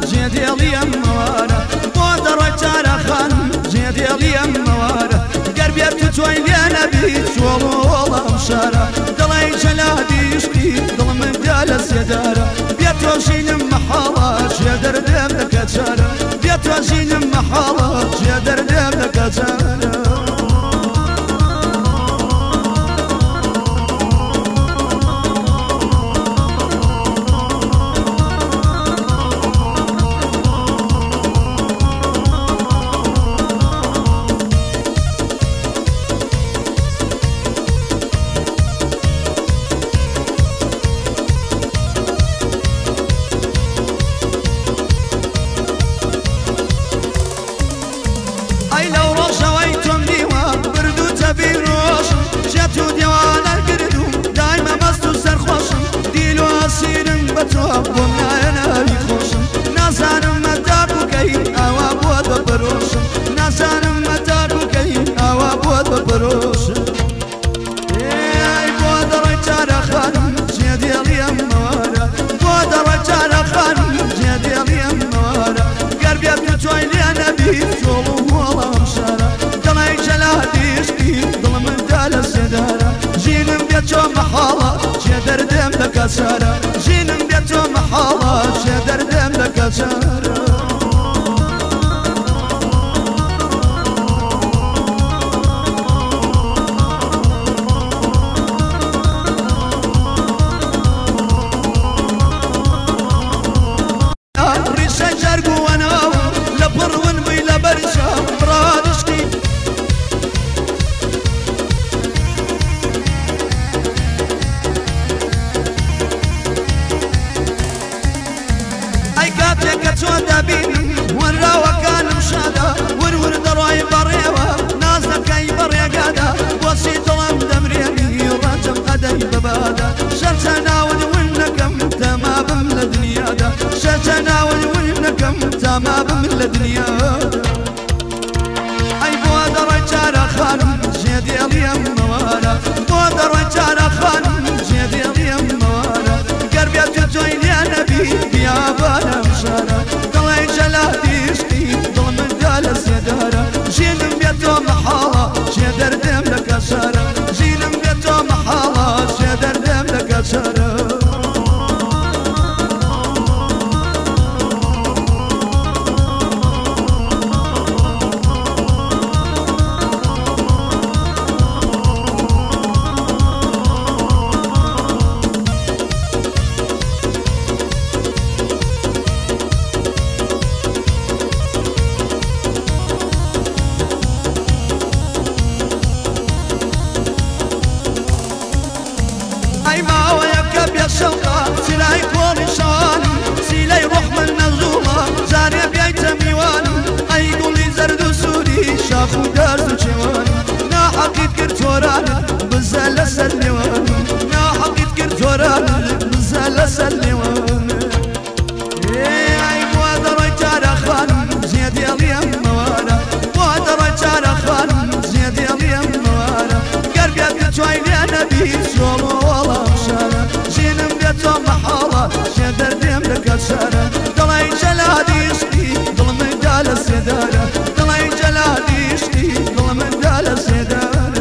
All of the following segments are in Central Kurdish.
جێدێڵی ئەم مەوارە بۆ دەڕۆی چارەخانم جێدێڵی ئەم مەوارە گەر بێت تو تۆی لێ نەبیت چۆڵۆڵەم شارە دڵی جەلادی عشقی دڵم دا لە سێدارە بێت تۆ ژینم مەحاڵە ژێ دەردێم دەکە چارە بێت تۆ ژینم مەحاڵە ژێ دەردێم دەکە چارە بۆم نایە ناوی خۆشم نازانم مەتا بکەین ئاوا بۆت بەپەرۆشم نازانم مەتا بکەین ئاوا بۆت بەپەرۆشم ئێ بۆ دەڕۆی چارەخانم جێدێڵی ئەم مەوارە بۆ دەڕۆی چارەخانم جێدێڵی ئەم مەوارە گەر بێت تو تۆی لێ نەبیت چۆڵ و مۆڵەم شارە دڵی جەلادی عشقی دڵم دا لە سێدارە ژینم بێت چۆ مەحاڵە ژێ دەردێم دەکە چارە ژینم بێت تۆ مەحاڵە ژێ دەردێم دەکە چارە ڕیشە جەرگ و وەناو لە پڕون بووی لە بەرشە ڕادشتی کاتێککە چۆن دەبینم وەنراوەکانم شادە ورور دەڕۆی بەڕێوە ناز دەکەی بەڕێگادا بۆچی دڵم دەمرێنی ڕەنجم قەدەی بەبادا شەرچە ناون ون نەکەم تەما بم لە دنیادا شەرچە ناون ون نەکەم تەما بم لە دنیادا ئەی بۆ دەڕۆی چارەخانم جێدێڵی ئەم مەوارە بۆ دەڕۆی چارەخانم جێدێڵی ئەم مەوارە گەر بێت تو تۆی لێ نەبیت بیابانە دڵی جەلادی عشقی دڵم دا لە سێدارە ژینم بێت تۆ مەحاڵە ژێ دەردێم دەکە چارە ژینم بێت تۆ مەحاڵە ژێ دەردێم دەکە چارە ئەی ماوەیەکە بێشەڵقە سیلای کۆڵی شانم سیلەی ڕۆح من نەزوڵە جارێ بیایتە میوانم ئەی گوڵی زەرد و سووری شاخ و دەرد و چێوانم ناحەقیت کرد تۆرانت بزە لەسەر لێوانم ناحەقیت کرد تۆرانت بزە لەسەر لێوانم ئەی بۆ دەڕۆی چارەخانم جێدێڵی ئەم مەوارە بۆ دەڕۆی چارەخانم جێدێڵی ئەم مەوارە گەر بێت تو تۆی لێ نەبیت چۆڵۆڵەم شارە ژینم بێت تۆ مەحاڵە ژێ دەردێم دەکە چارە دڵی جەلادی عشقی دڵم دا لە سێدارە دڵی جەلادی عشقی دڵم دا لە سێدارە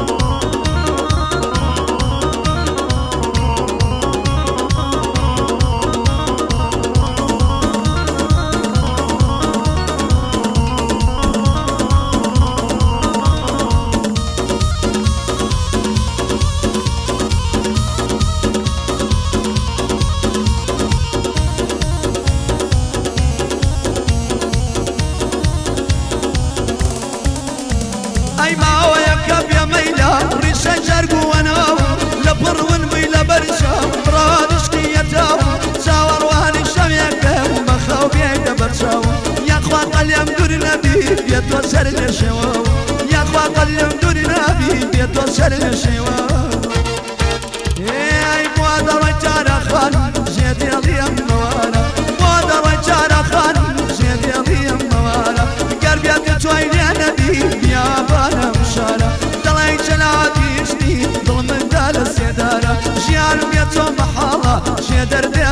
ئەی ماوەیەکە بێمەیلا ڕیشە جەرگ و وەناو لە پڕون بووی لە بەرشە ڕادشتیەتاو چاوەڕوانی شەوێکەم بەخەو بێتە بەرچاو یاخوا قەلێم دوور نەبی بێت تۆ سەر لێ شێوە یاخوا قەلێم دوور نەبی بێت تۆ سەر لێ شێوە ئەی بۆ دەڕۆی چارەخانم جێدێڵی ئەم مەوارە بۆ دەڕۆی چارەخانم جێدێڵی ئەم مەوارە گەر بێت تو تۆی لێ نەبیت بیابانەم شارە دڵی جەلادی عشقی دڵم دا لە سێدارە ژیانم بێت تۆ مەحاڵە ژێ دەردێ